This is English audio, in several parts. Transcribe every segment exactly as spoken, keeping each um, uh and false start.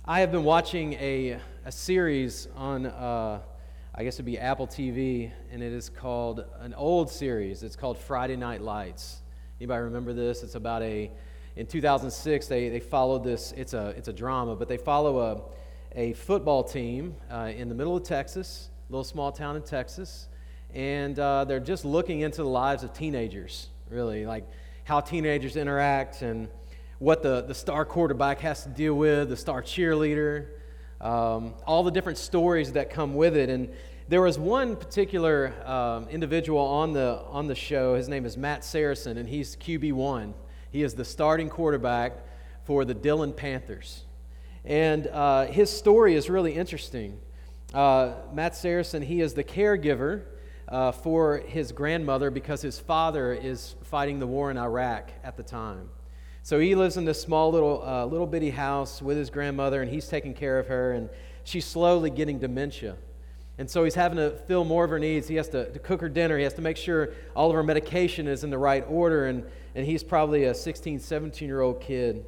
I have been watching a a series on, uh, I guess it'd be Apple T V, and it is called, an old series. It's called Friday Night Lights. Anybody remember this? It's about a, in two thousand six, they, they followed this, it's a it's a drama, but they follow a, a football team uh, in the middle of Texas, a little small town in Texas, and uh, they're just looking into the lives of teenagers, really, like how teenagers interact and what the, the star quarterback has to deal with, the star cheerleader, um, all the different stories that come with it. And there was one particular um, individual on the on the show. His name is Matt Saracen, and he's Q B one. He is the starting quarterback for the Dillon Panthers. And uh, his story is really interesting. Uh, Matt Saracen, he is the caregiver uh, for his grandmother because his father is fighting the war in Iraq at the time. So he lives in this small little uh, little bitty house with his grandmother, and he's taking care of her, and she's slowly getting dementia. And so he's having to fill more of her needs. He has to, to cook her dinner. He has to make sure all of her medication is in the right order, and, and he's probably a sixteen, seventeen-year-old kid.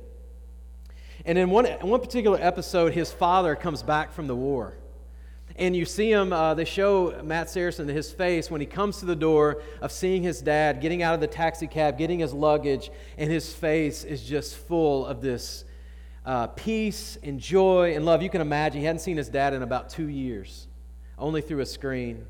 And in one, in one particular episode, his father comes back from the war. And you see him, uh, they show Matt Saracen, his face, when he comes to the door of seeing his dad, getting out of the taxi cab, getting his luggage, and his face is just full of this uh, peace and joy and love. You can imagine, he hadn't seen his dad in about two years, only through a screen.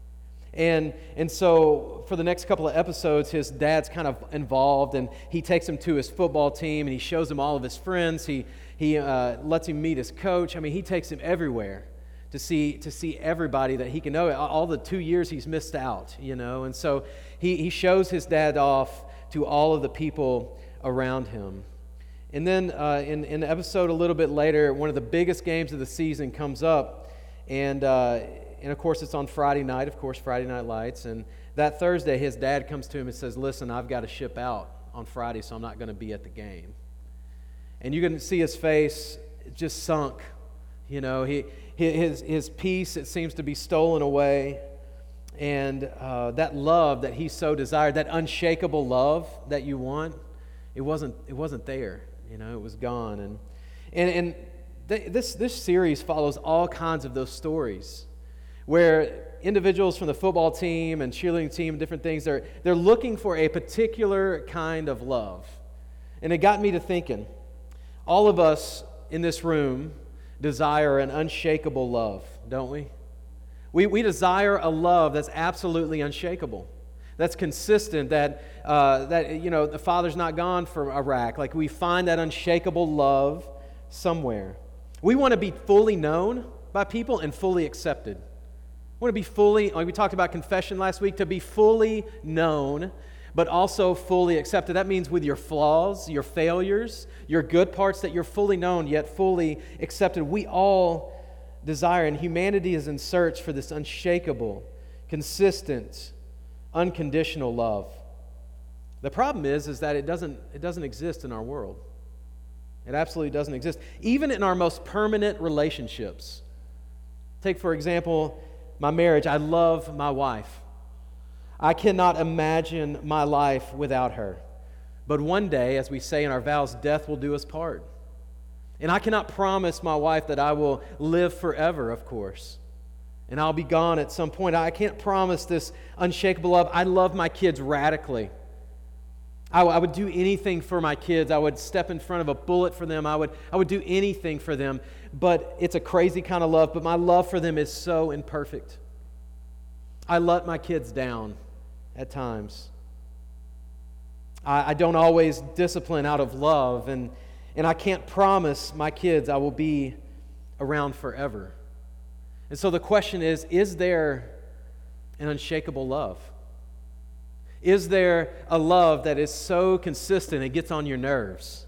And and so for the next couple of episodes, his dad's kind of involved, and he takes him to his football team, and he shows him all of his friends. He, he uh, lets him meet his coach. I mean, he takes him everywhere. To see to see everybody that he can know, all the two years he's missed out, you know. And so he, he shows his dad off to all of the people around him. And then uh, in, in the episode a little bit later, one of the biggest games of the season comes up. And, uh, and of course, it's on Friday night, of course, Friday Night Lights. And that Thursday, his dad comes to him and says, "Listen, I've got to ship out on Friday, so I'm not going to be at the game." And you can see his face just sunk. You know, he his his peace, it seems to be stolen away, and uh, that love that he so desired, that unshakable love that you want, it wasn't it wasn't there. You know, it was gone. And and and th- this this series follows all kinds of those stories, where individuals from the football team and cheerleading team, different things, they're they're looking for a particular kind of love, and it got me to thinking. All of us in this room desire an unshakable love, don't we? We we desire a love that's absolutely unshakable, that's consistent, that uh, that you know the Father's not gone from Iraq. Like, we find that unshakable love somewhere. We want to be fully known by people and fully accepted. We want to be fully, like we talked about confession last week, to be fully known, but also fully accepted. That means with your flaws, your failures, your good parts, that you're fully known yet fully accepted. We all desire, and humanity is in search for this unshakable, consistent, unconditional love. The problem is, is that it doesn't, it doesn't exist in our world. It absolutely doesn't exist. Even in our most permanent relationships. Take, for example, my marriage. I love my wife. I cannot imagine my life without her. But one day, as we say in our vows, death will do us part. And I cannot promise my wife that I will live forever, of course. And I'll be gone at some point. I can't promise this unshakable love. I love my kids radically. I, w- I would do anything for my kids. I would step in front of a bullet for them. I would, I would do anything for them. But it's a crazy kind of love. But my love for them is so imperfect. I let my kids down at times. I, I don't always discipline out of love, and, and I can't promise my kids I will be around forever. And so the question is, is there an unshakable love? Is there a love that is so consistent it gets on your nerves?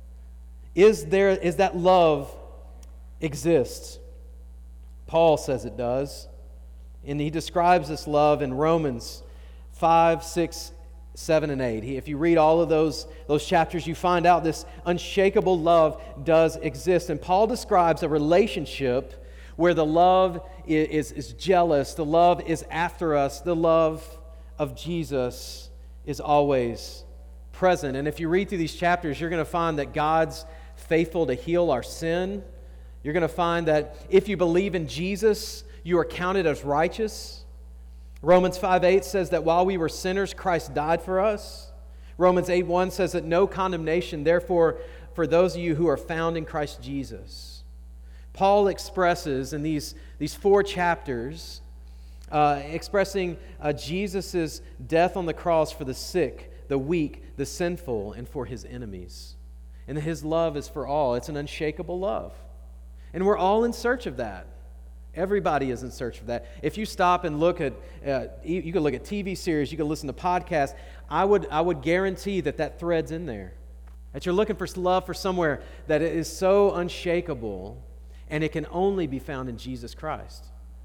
Is there is that love exists? Paul says it does. And he describes this love in Romans five, six, seven, and eight. He, if you read all of those, those chapters, you find out this unshakable love does exist. And Paul describes a relationship where the love is, is, is jealous, the love is after us, the love of Jesus is always present. And if you read through these chapters, you're going to find that God's faithful to heal our sin. You're going to find that if you believe in Jesus, you are counted as righteous. Romans five eight says that while we were sinners, Christ died for us. Romans eight one says that no condemnation, therefore, for those of you who are found in Christ Jesus. Paul expresses in these, these four chapters, uh, expressing uh, Jesus' death on the cross for the sick, the weak, the sinful, and for his enemies. And his love is for all. It's an unshakable love. And we're all in search of that. Everybody is in search of that. If you stop and look at, uh, you can look at T V series, you can listen to podcasts, I would, I would guarantee that that thread's in there. That you're looking for love for somewhere that is so unshakable, and it can only be found in Jesus Christ.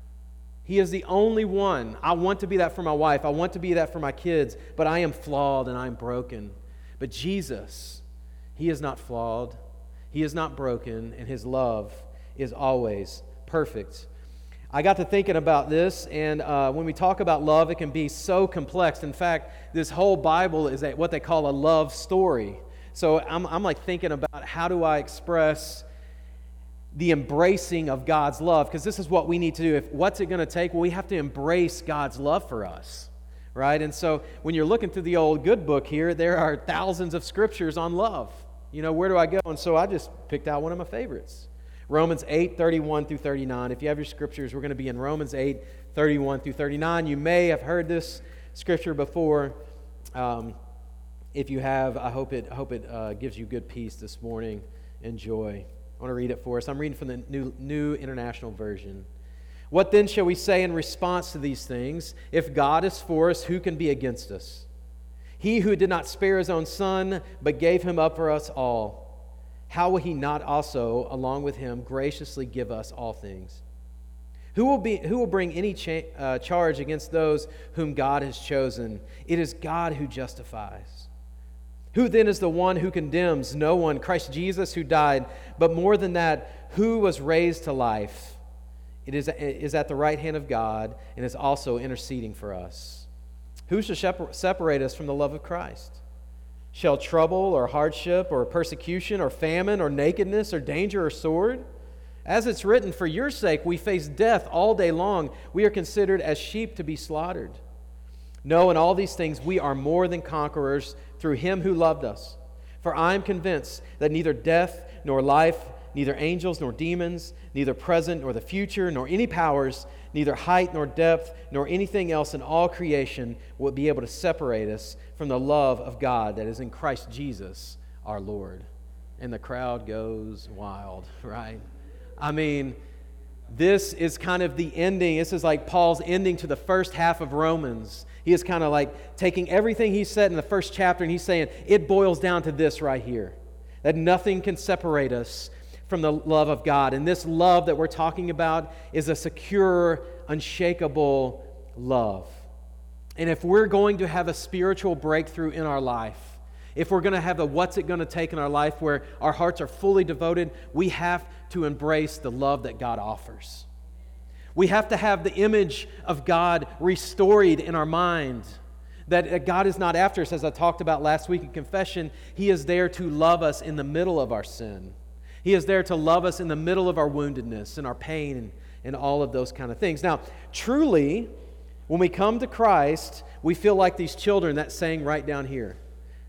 He is the only one. I want to be that for my wife. I want to be that for my kids, but I am flawed and I'm broken. But Jesus, He is not flawed. He is not broken, and His love is always perfect. I got to thinking about this, and uh, when we talk about love, it can be so complex. In fact, this whole Bible is a, what they call a love story. So I'm, I'm like thinking about how do I express the embracing of God's love, because this is what we need to do. If what's it going to take? Well, we have to embrace God's love for us, right? And so when you're looking through the old good book here, there are thousands of scriptures on love. You know, where do I go? And so I just picked out one of my favorites. Romans eight, thirty-one through thirty-nine. If you have your scriptures, we're going to be in Romans eight, thirty-one through thirty-nine. You may have heard this scripture before. Um, if you have, I hope it, I hope it uh, gives you good peace this morning and joy. I want to read it for us. I'm reading from the New, New International Version. What then shall we say in response to these things? If God is for us, who can be against us? He who did not spare His own Son, but gave Him up for us all, how will He not also, along with Him, graciously give us all things? Who will be? Who will bring any cha- uh, charge against those whom God has chosen? It is God who justifies. Who then is the one who condemns? No one. Christ Jesus who died, but more than that, who was raised to life, it is, is at the right hand of God and is also interceding for us. Who shall separate us from the love of Christ? Shall trouble or hardship or persecution or famine or nakedness or danger or sword? As it's written, for your sake we face death all day long. We are considered as sheep to be slaughtered. No, in all these things we are more than conquerors through Him who loved us. For I am convinced that neither death nor life, neither angels nor demons, neither present nor the future, nor any powers, neither height nor depth, nor anything else in all creation will be able to separate us from the love of God that is in Christ Jesus our Lord. And the crowd goes wild, right? I mean, this is kind of the ending. This is like Paul's ending to the first half of Romans. He is kind of like taking everything he said in the first chapter and he's saying it boils down to this right here, that nothing can separate us from the love of God. And this love that we're talking about is a secure, unshakable love. And if we're going to have a spiritual breakthrough in our life, if we're going to have a what's it going to take in our life where our hearts are fully devoted, we have to embrace the love that God offers. We have to have the image of God restored in our mind. That God is not after us, as I talked about last week in confession. He is there to love us in the middle of our sin. He is there to love us in the middle of our woundedness and our pain and, and all of those kind of things. Now, truly, when we come to Christ, we feel like these children that's saying right down here.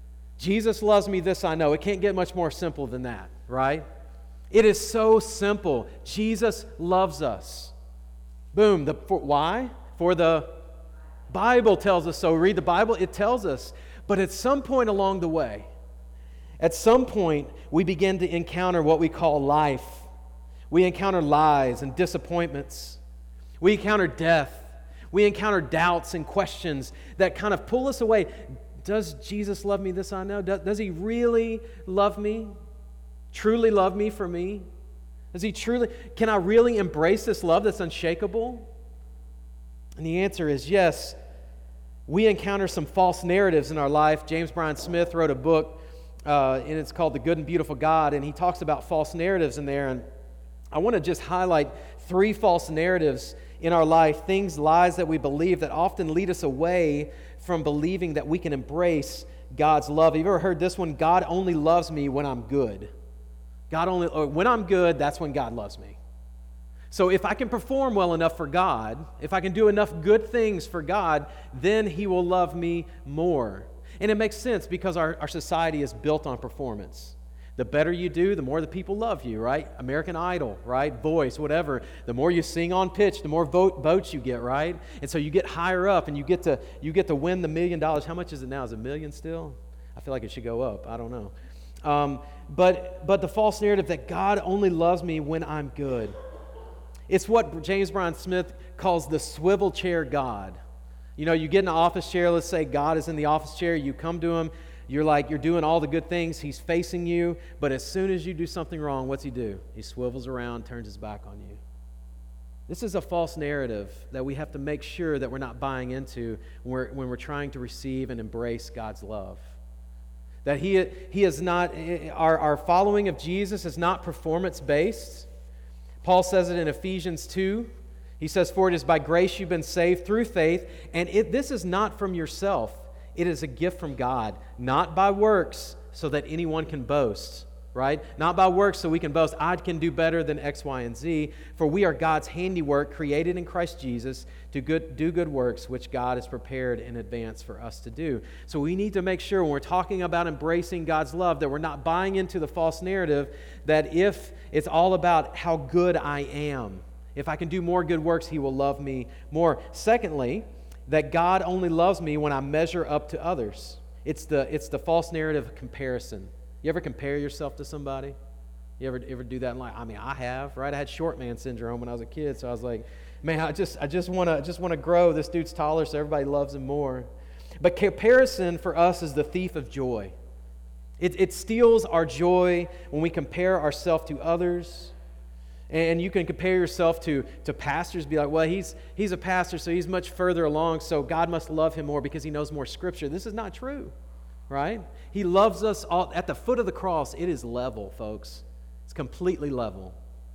Jesus loves me, this I know. It can't get much more simple than that, right? It is so simple. Jesus loves us. Boom. The, for, why? For the Bible tells us so. Read the Bible, it tells us. But at some point along the way, at some point, we begin to encounter what we call life. We encounter lies and disappointments. We encounter death. We encounter doubts and questions that kind of pull us away. Does Jesus love me? This I know. Does, does He really love me? Truly love me for me? Does He truly, can I really embrace this love that's unshakable? And the answer is yes. We encounter some false narratives in our life. James Bryan Smith wrote a book, uh, and it's called The Good and Beautiful God, and he talks about false narratives in there. And I want to just highlight three false narratives in our life, things, lies that we believe that often lead us away from believing that we can embrace God's love. Have you ever heard this one? God only loves me when I'm good. God only, or when I'm good, that's when God loves me. So if I can perform well enough for God, if I can do enough good things for God, then He will love me more. And it makes sense because our, our society is built on performance. The better you do, the more the people love you, right? American Idol, right? Voice, whatever. The more you sing on pitch, the more vote, votes you get, right? And so you get higher up and you get to you get to win the million dollars. How much is it now? Is it a million still? I feel like it should go up. I don't know. Um, but but the false narrative that God only loves me when I'm good. It's what James Bryan Smith calls the swivel chair God. You know, you get in an office chair, let's say God is in the office chair, you come to Him, you're like, you're doing all the good things, He's facing you, but as soon as you do something wrong, what's He do? He swivels around, turns His back on you. This is a false narrative that we have to make sure that we're not buying into when we're, when we're trying to receive and embrace God's love. That He, he is not, our, our following of Jesus is not performance-based. Paul says it in Ephesians two. He says, "For it is by grace you've been saved through faith, and it, this is not from yourself. It is a gift from God, not by works, so that anyone can boast." Right? Not by works so we can boast, I can do better than X, Y, and Z. For we are God's handiwork, created in Christ Jesus to good, do good works, which God has prepared in advance for us to do. So we need to make sure when we're talking about embracing God's love that we're not buying into the false narrative that if it's all about how good I am, if I can do more good works, He will love me more. Secondly, that God only loves me when I measure up to others. It's the, it's the false narrative of comparison. You ever compare yourself to somebody? You ever ever do that in life? I mean, I have, right? I had short man syndrome when I was a kid, so I was like, man, I just I just want to just want to grow. This dude's taller, so everybody loves him more. But comparison for us is the thief of joy. It it steals our joy when we compare ourselves to others. And you can compare yourself to, to pastors, be like, well, he's he's a pastor, so he's much further along, so God must love him more because he knows more Scripture. This is not true. Right? He loves us all. At the foot of the cross, it is level, folks. It's completely level.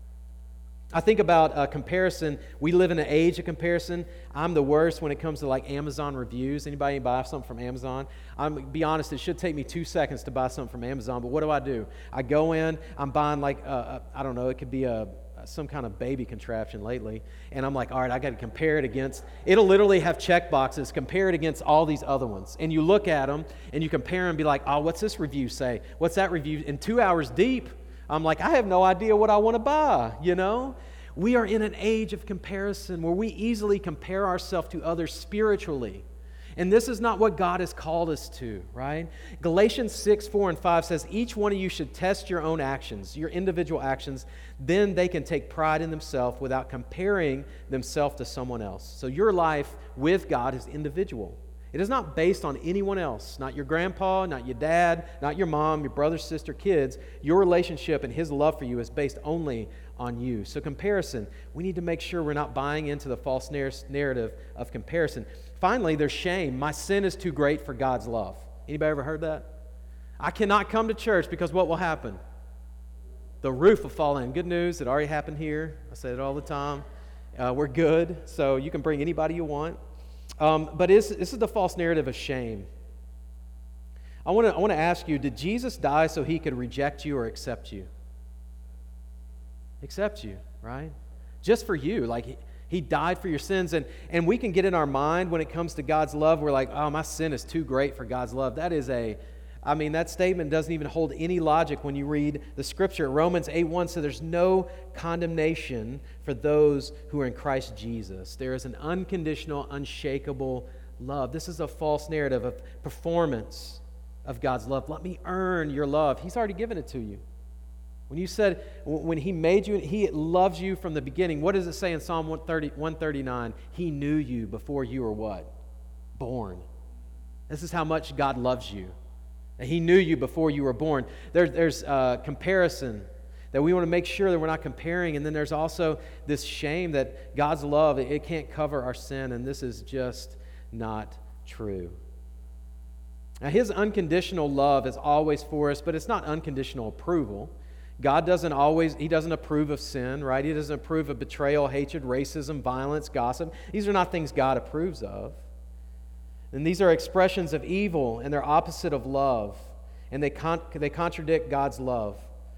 I think about uh, comparison. We live in an age of comparison. I'm the worst when it comes to like Amazon reviews. Anybody buy something from Amazon? I'm be honest, it should take me two seconds to buy something from Amazon, but what do I do? I go in, I'm buying like, uh, I don't know, it could be a some kind of baby contraption lately, and I'm like, all right, I got to compare it against, it'll literally have check boxes, compare it against all these other ones, and you look at them, and you compare them and be like, oh, what's this review say? What's that review? And two hours deep, I'm like, I have no idea what I want to buy, you know? We are in an age of comparison where we easily compare ourselves to others spiritually. And this is not what God has called us to, right? Galatians six, four, and five says, each one of you should test your own actions, your individual actions, then they can take pride in themselves without comparing themselves to someone else. So your life with God is individual. It is not based on anyone else, not your grandpa, not your dad, not your mom, your brother, sister, kids. Your relationship and His love for you is based only on you. So comparison, we need to make sure we're not buying into the false narrative of comparison. Finally, there's shame. My sin is too great for God's love. Anybody ever heard that? I cannot come to church because what will happen? The roof will fall in. Good news, it already happened here. I say it all the time. Uh, we're good, so you can bring anybody you want. Um, but this, this is the false narrative of shame. I want to I want to ask you, did Jesus die so He could reject you or accept you? Accept you, right? Just for you. Like, He, he died for your sins. And, and we can get in our mind when it comes to God's love, we're like, oh, my sin is too great for God's love. That is a, I mean, that statement doesn't even hold any logic when you read the Scripture. Romans eight one says there's no condemnation for those who are in Christ Jesus. There is an unconditional, unshakable love. This is a false narrative of performance of God's love. Let me earn your love. He's already given it to you. When you said, when He made you, He loves you from the beginning. What does it say in Psalm one thirty-nine? He knew you before you were what? Born. This is how much God loves you. He knew you before you were born. There, there's uh, comparison that we want to make sure that we're not comparing. And then there's also this shame that God's love, it, it can't cover our sin. And this is just not true. Now, His unconditional love is always for us, but it's not unconditional approval. God doesn't always, He doesn't approve of sin, right? He doesn't approve of betrayal, hatred, racism, violence, gossip. These are not things God approves of. And these are expressions of evil, and they're opposite of love. And they con- they contradict God's love.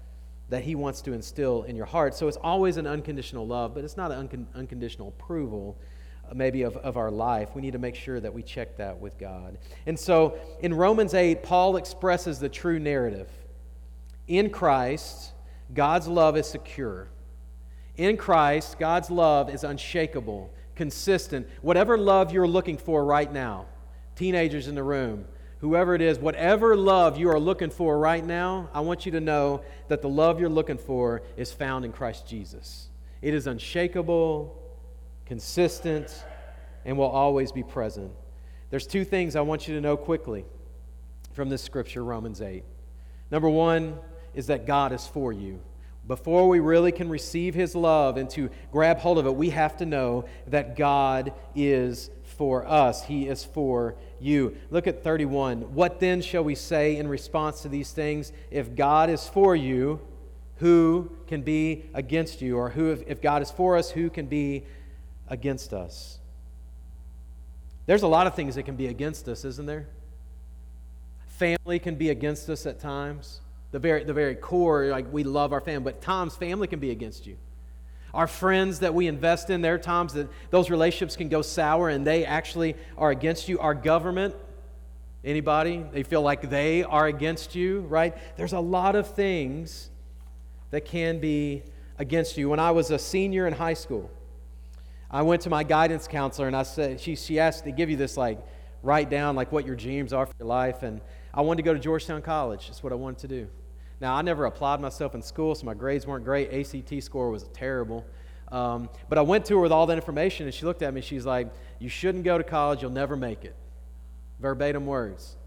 that he wants to instill in your heart. So it's always an unconditional love, but it's not an uncon- unconditional approval uh, maybe of, of our life. We need to make sure that we check that with God. And so in Romans eight, Paul expresses the true narrative. In Christ, God's love is secure. In Christ, God's love is unshakable, consistent. Whatever love you're looking for right now, teenagers in the room, whoever it is, whatever love you are looking for right now, I want you to know that the love you're looking for is found in Christ Jesus. It is unshakable, consistent, and will always be present. There's two things I want you to know quickly from this scripture, Romans eight. Number one is that God is for you. Before we really can receive His love and to grab hold of it, we have to know that God is for us. He is for you. Look at thirty-one. What then shall we say in response to these things? If God is for you, who can be against you? Or who, if God is for us, who can be against us? There's a lot of things that can be against us, isn't there? Family can be against us at times. The very, the very core, like we love our family, but times family can be against you. Our friends that we invest in, there are times that those relationships can go sour and they actually are against you. Our government, anybody, they feel like they are against you, right? There's a lot of things that can be against you. When I was a senior in high school, I went to my guidance counselor and I said, she, she asked to give you this, like, write down like what your dreams are for your life. And I wanted to go to Georgetown College. That's what I wanted to do. Now, I never applied myself in school, so my grades weren't great. A C T score was terrible. Um, but I went to her with all that information, and she looked at me, and she's like, you shouldn't go to college. You'll never make it. Verbatim words.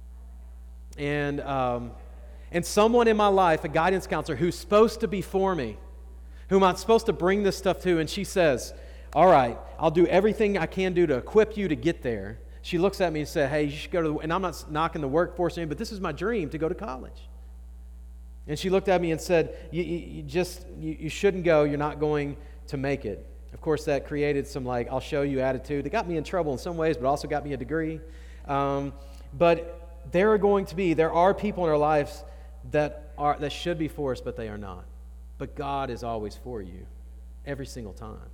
And, um, and someone in my life, a guidance counselor, who's supposed to be for me, whom I'm supposed to bring this stuff to, and she says, all right, I'll do everything I can do to equip you to get there. She looks at me and said, hey, you should go to the, and I'm not knocking the workforce in, but this is my dream, to go to college. And she looked at me and said, you, you, you just, you, you shouldn't go. You're not going to make it. Of course, that created some, like, I'll show you attitude. It got me in trouble in some ways, but also got me a degree. Um, but there are going to be, there are people in our lives that are that should be for us, but they are not. But God is always for you, every single time.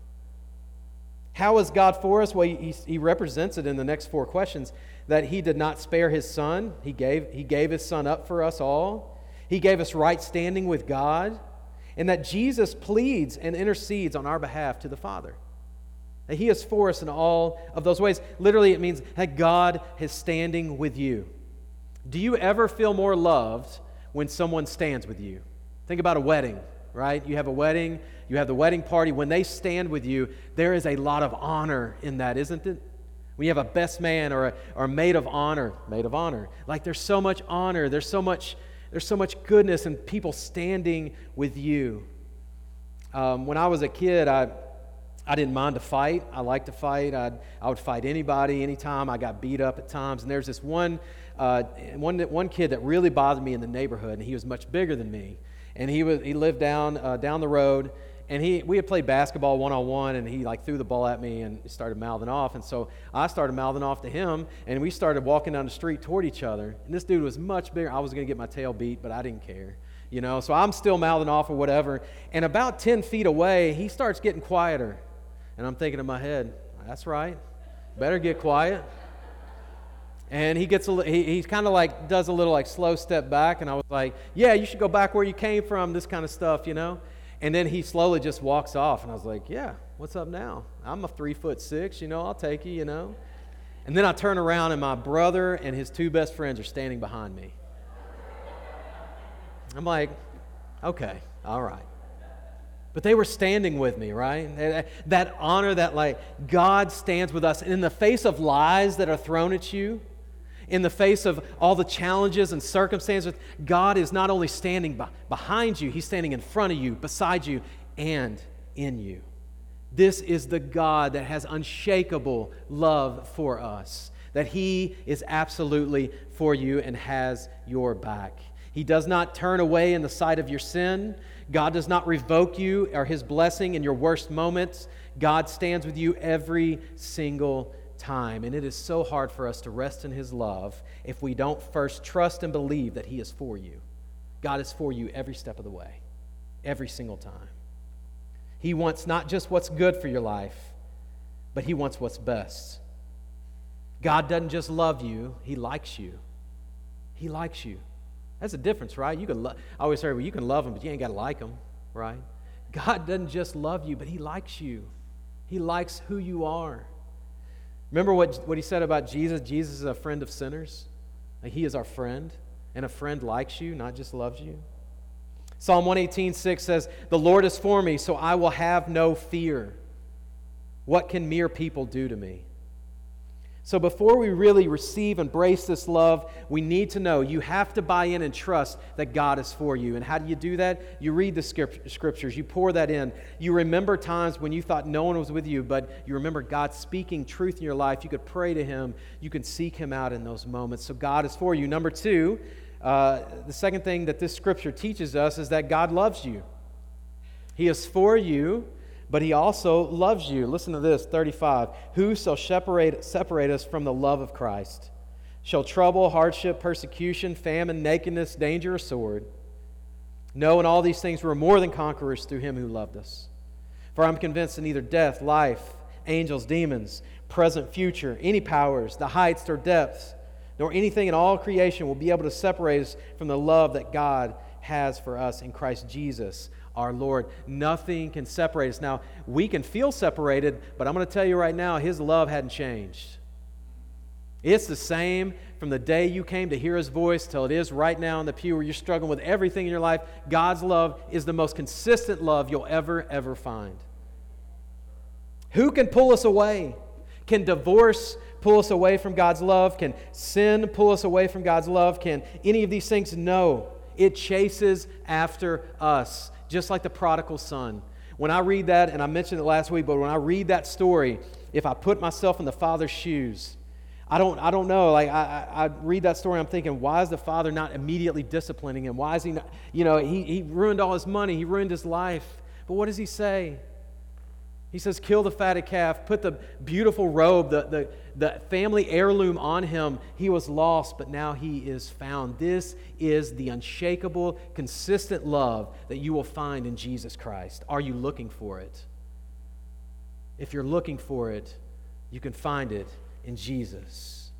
How is God for us? Well, he, he represents it in the next four questions, that He did not spare His Son. He gave, he gave His Son up for us all. He gave us right standing with God, and that Jesus pleads and intercedes on our behalf to the Father. That He is for us in all of those ways. Literally, it means that God is standing with you. Do you ever feel more loved when someone stands with you? Think about a wedding, right? You have a wedding, you have the wedding party. When they stand with you, there is a lot of honor in that, isn't it? When you have a best man or a, or a maid of honor, maid of honor, like there's so much honor, there's so much There's so much goodness and people standing with you. Um, when I was a kid, I I didn't mind to fight. I liked to fight. I'd, I would fight anybody, anytime. I got beat up at times. And there's this one, uh, one, one kid that really bothered me in the neighborhood, and he was much bigger than me. And he was he lived down uh, down the road. And he, we had played basketball one-on-one, and he like threw the ball at me and started mouthing off. And so I started mouthing off to him, and we started walking down the street toward each other. And this dude was much bigger. I was going to get my tail beat, but I didn't care, you know. So I'm still mouthing off or whatever. And about ten feet away, he starts getting quieter. And I'm thinking in my head, that's right, better get quiet. And he gets a, he, he kind of like does a little like slow step back, and I was like, yeah, you should go back where you came from, this kind of stuff, you know. And then he slowly just walks off, and I was like, yeah, what's up now? I'm a three foot six, you know, I'll take you, you know. And then I turn around, and my brother and his two best friends are standing behind me. I'm like, okay, all right. But they were standing with me, right? That honor, that like God stands with us. And in the face of lies that are thrown at you, in the face of all the challenges and circumstances, God is not only standing by, behind you, He's standing in front of you, beside you, and in you. This is the God that has unshakable love for us, that He is absolutely for you and has your back. He does not turn away in the sight of your sin. God does not revoke you or His blessing in your worst moments. God stands with you every single time. And it is so hard for us to rest in His love if we don't first trust and believe that He is for you. God is for you every step of the way. every single time. He wants not just what's good for your life, but He wants what's best. God doesn't just love you, He likes you. He likes you. That's a difference, right? You can lo- I always heard, well, you can love Him, but you ain't got to like Him, right? God doesn't just love you, but He likes you. He likes who you are. Remember what, what He said about Jesus? Jesus is a friend of sinners. Like, He is our friend, and a friend likes you, not just loves you. Psalm one eighteen, six says, "The Lord is for me, so I will have no fear. What can mere people do to me?" So before we really receive and embrace this love, we need to know, you have to buy in and trust that God is for you. And how do you do that? You read the scriptures. You pour that in. You remember times when you thought no one was with you, but you remember God speaking truth in your life. You could pray to Him. You can seek Him out in those moments. So God is for you. Number two, uh, the second thing that this scripture teaches us is that God loves you. He is for you, but He also loves you. Listen to this, thirty-five. "Who shall separate, separate us from the love of Christ? Shall trouble, hardship, persecution, famine, nakedness, danger, or sword? No, in all these things we're more than conquerors through Him who loved us. For I'm convinced that neither death, life, angels, demons, present, future, any powers, the heights or depths, nor anything in all creation will be able to separate us from the love that God has for us in Christ Jesus our Lord." Nothing can separate us. Now, we can feel separated, but I'm going to tell you right now, His love hadn't changed. It's the same from the day you came to hear His voice till it is right now in the pew where you're struggling with everything in your life. God's love is the most consistent love you'll ever, ever find. Who can pull us away? Can divorce pull us away from God's love? Can sin pull us away from God's love? Can any of these things? No. It chases after us, just like the prodigal son. When I read that, and I mentioned it last week, but when I read that story, if I put myself in the father's shoes, I don't I don't know. Like I, I, I read that story, I'm thinking, why is the father not immediately disciplining him? Why is he not, you know, he, he ruined all his money, he ruined his life. But what does he say? He says, kill the fatted calf, put the beautiful robe, the, the, the family heirloom on him. He was lost, but now he is found. This is the unshakable, consistent love that you will find in Jesus Christ. Are you looking for it? If you're looking for it, you can find it in Jesus.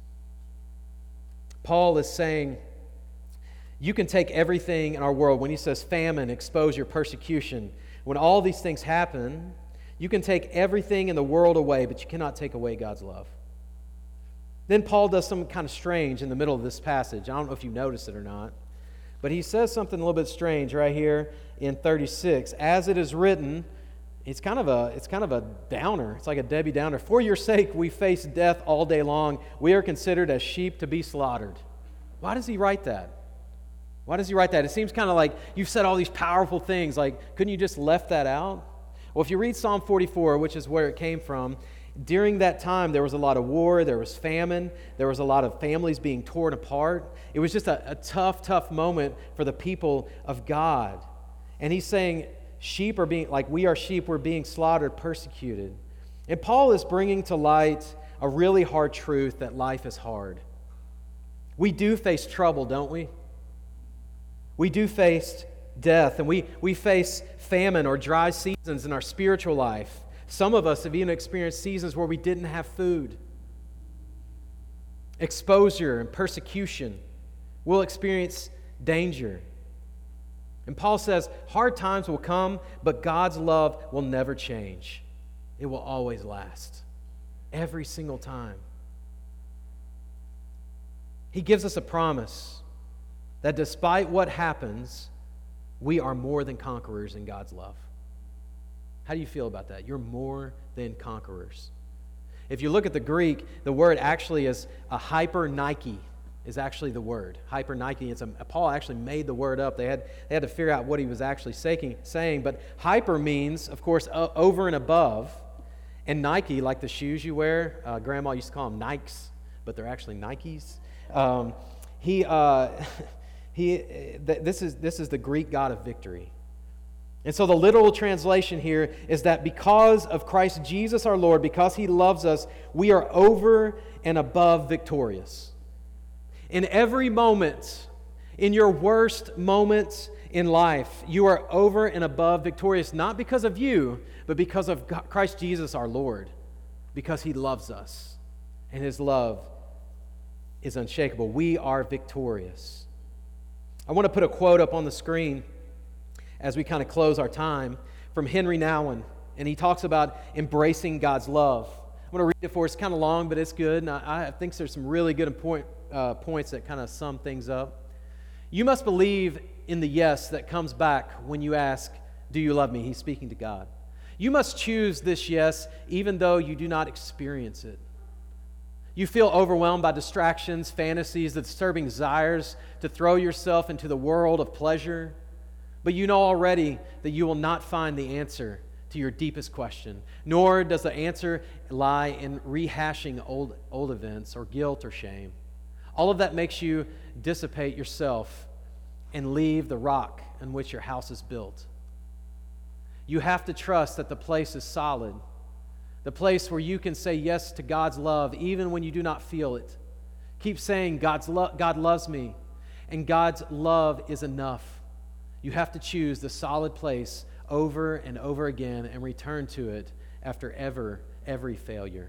Paul is saying, you can take everything in our world. When he says famine, exposure, persecution, when all these things happen, you can take everything in the world away, but you cannot take away God's love. Then Paul does something kind of strange in the middle of this passage. I don't know if you noticed it or not, but he says something a little bit strange right here in thirty-six. As it is written, it's kind of a it's kind of a downer. It's like a Debbie Downer. For your sake we face death all day long. We are considered as sheep to be slaughtered. Why does he write that? Why does he write that? It seems kind of like you've said all these powerful things. Like, couldn't you just left that out? Well, if you read Psalm forty-four, which is where it came from, during that time there was a lot of war, there was famine, there was a lot of families being torn apart. It was just a, a tough, tough moment for the people of God. And he's saying, sheep are being, like we are sheep, we're being slaughtered, persecuted. And Paul is bringing to light a really hard truth that life is hard. We do face trouble, don't we? We do face death, and we, we face famine or dry seasons in our spiritual life. Some of us have even experienced seasons where we didn't have food. Exposure and persecution. We'll experience danger. And Paul says, hard times will come, but God's love will never change. It will always last. Every single time. He gives us a promise that despite what happens, we are more than conquerors in God's love. How do you feel about that? You're more than conquerors. If you look at the Greek, the word actually is a hyper-Nike, is actually the word. Hyper-Nike. It's a, Paul actually made the word up. They had, they had to figure out what he was actually saying, saying. But hyper means, of course, uh, over and above. And Nike, like the shoes you wear, uh, Grandma used to call them Nikes, but they're actually Nikes. Um, he... Uh, He, th- this is this is the Greek God of victory. And so the literal translation here is that because of Christ Jesus our Lord, because He loves us, we are over and above victorious. In every moment, in your worst moments, in life. You are over and above victorious, not because of you, but because of God, Christ Jesus our Lord, because He loves us, and His love is unshakable. We are victorious. I want to put a quote up on the screen as we kind of close our time from Henry Nouwen, and he talks about embracing God's love. I'm going to read it for us. It's kind of long, but it's good, and I, I think there's some really good point, uh, points that kind of sum things up. You must believe in the yes that comes back when you ask, "Do you love me?" He's speaking to God. You must choose this yes even though you do not experience it. You feel overwhelmed by distractions, fantasies, the disturbing desires to throw yourself into the world of pleasure, but you know already that you will not find the answer to your deepest question, nor does the answer lie in rehashing old, old events or guilt or shame. All of that makes you dissipate yourself and leave the rock on which your house is built. You have to trust that the place is solid, the place where you can say yes to God's love even when you do not feel it. Keep saying, God's lo- God loves me, and God's love is enough. You have to choose the solid place over and over again and return to it after ever, every failure.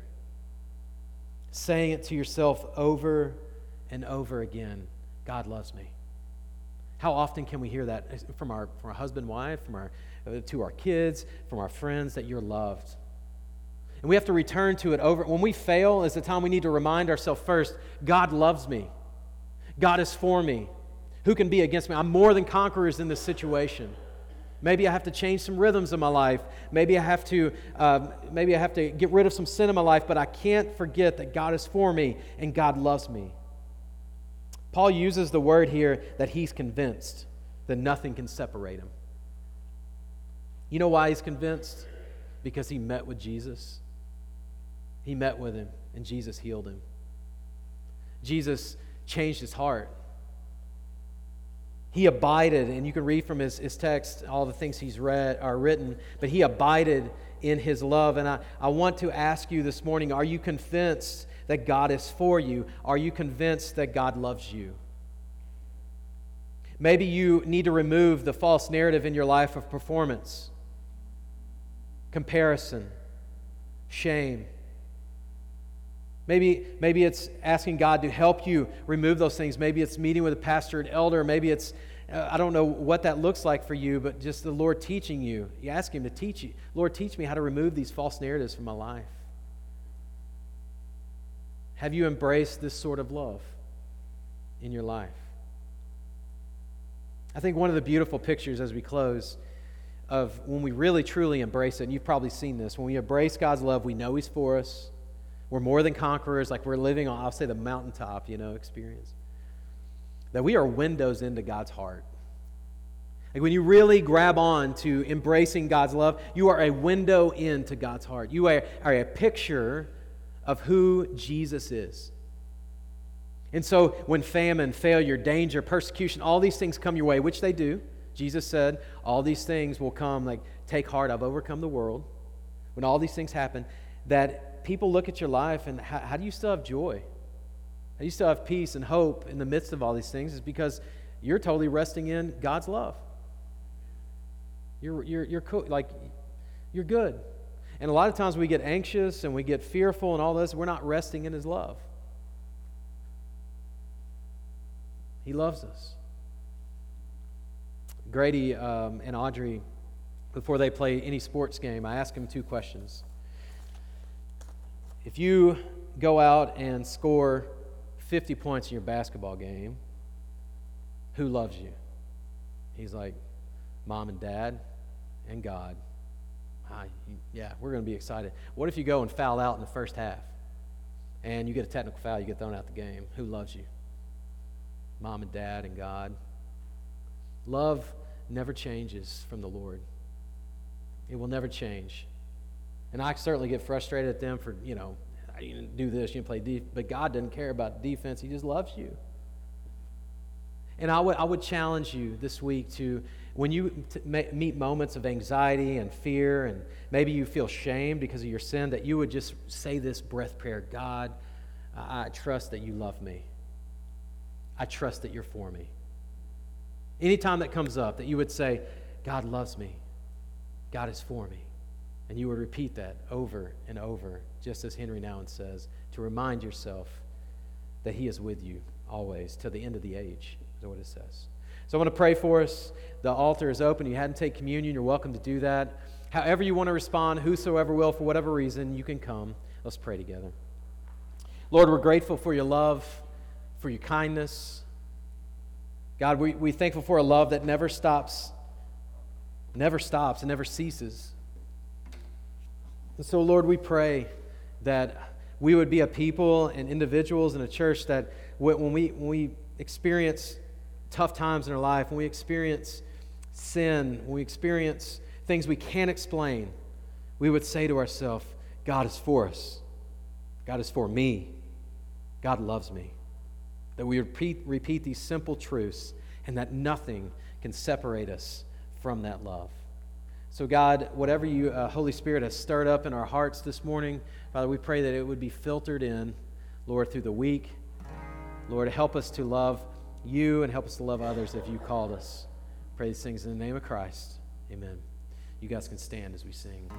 Saying it to yourself over and over again, God loves me. How often can we hear that from our, from our husband, wife, from our, to our kids, from our friends, that you're loved? And we have to return to it over. When we fail is the time we need to remind ourselves first, God loves me. God is for me. Who can be against me? I'm more than conquerors in this situation. Maybe I have to change some rhythms in my life. Maybe I have to, uh, maybe I have to get rid of some sin in my life, but I can't forget that God is for me and God loves me. Paul uses the word here that he's convinced that nothing can separate him. You know why he's convinced? Because he met with Jesus. He met with him, and Jesus healed him. Jesus changed his heart. He abided, and you can read from his, his text all the things he's read are written, but he abided in his love. And I, I want to ask you this morning, are you convinced that God is for you? Are you convinced that God loves you? Maybe you need to remove the false narrative in your life of performance, comparison, shame. Maybe, maybe it's asking God to help you remove those things. Maybe it's meeting with a pastor and elder. Maybe it's, uh, I don't know what that looks like for you, but just the Lord teaching you. You ask Him to teach you. Lord, teach me how to remove these false narratives from my life. Have you embraced this sort of love in your life? I think one of the beautiful pictures as we close of when we really truly embrace it, and you've probably seen this, when we embrace God's love, we know He's for us. We're more than conquerors, like we're living on, I'll say, the mountaintop, you know, experience. That we are windows into God's heart. Like when you really grab on to embracing God's love, you are a window into God's heart. You are, are a picture of who Jesus is. And so when famine, failure, danger, persecution, all these things come your way, which they do, Jesus said, all these things will come, like, take heart, I've overcome the world. When all these things happen, that people look at your life and how, how do you still have joy? How do you still have peace and hope in the midst of all these things? Is because you're totally resting in God's love. You're you're you're co- like you're good. And a lot of times we get anxious and we get fearful and all this. We're not resting in His love. He loves us. Grady um, and Audrey, before they play any sports game, I ask them two questions. If you go out and score fifty points in your basketball game, who loves you? He's like, Mom and Dad and God. Ah, yeah, we're going to be excited. What if you go and foul out in the first half and you get a technical foul, you get thrown out the game? Who loves you? Mom and Dad and God. Love never changes from the Lord. It will never change. And I certainly get frustrated at them for, you know, you didn't do this, you didn't play defense. But God doesn't care about defense. He just loves you. And I would I would challenge you this week to, when you t- meet moments of anxiety and fear, and maybe you feel shame because of your sin, that you would just say this breath prayer: God, I, I trust that you love me. I trust that you're for me. Anytime that comes up, that you would say, God loves me. God is for me. And you would repeat that over and over, just as Henry Nouwen says, to remind yourself that he is with you always, till the end of the age, is what it says. So I want to pray for us. The altar is open. You hadn't taken communion, you're welcome to do that. However you want to respond, whosoever will, for whatever reason, you can come. Let's pray together. Lord, we're grateful for your love, for your kindness. God, we, we're thankful for a love that never stops, never stops and never ceases. And so, Lord, we pray that we would be a people and individuals in a church that when we, when we experience tough times in our life, when we experience sin, when we experience things we can't explain, we would say to ourselves, God is for us. God is for me. God loves me. That we repeat, repeat these simple truths and that nothing can separate us from that love. So God, whatever you, uh, Holy Spirit, has stirred up in our hearts this morning, Father, we pray that it would be filtered in, Lord, through the week. Lord, help us to love you and help us to love others if you called us. Pray these things in the name of Christ. Amen. You guys can stand as we sing.